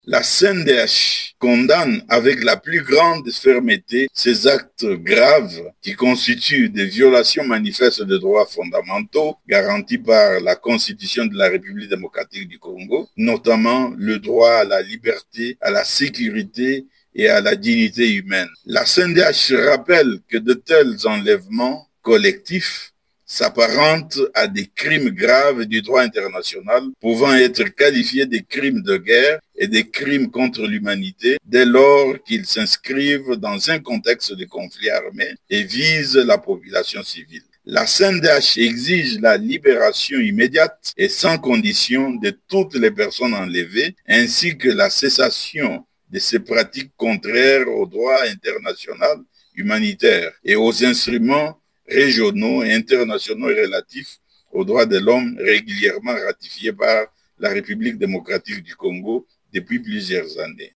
La CNDH condamne avec la plus grande fermeté ces actes graves qui constituent des violations manifestes de droits fondamentaux garantis par la Constitution de la République démocratique du Congo, notamment le droit à la liberté, à la sécurité et à la dignité humaine. La CNDH rappelle que de tels enlèvements collectifs s'apparentent à des crimes graves du droit international, pouvant être qualifiés de crimes de guerre et des crimes contre l'humanité dès lors qu'ils s'inscrivent dans un contexte de conflit armé et visent la population civile. La CNDH exige la libération immédiate et sans condition de toutes les personnes enlevées, ainsi que la cessation de ces pratiques contraires au droit international humanitaire et aux instruments régionaux et internationaux relatifs aux droits de l'homme régulièrement ratifiés par la République démocratique du Congo depuis plusieurs années.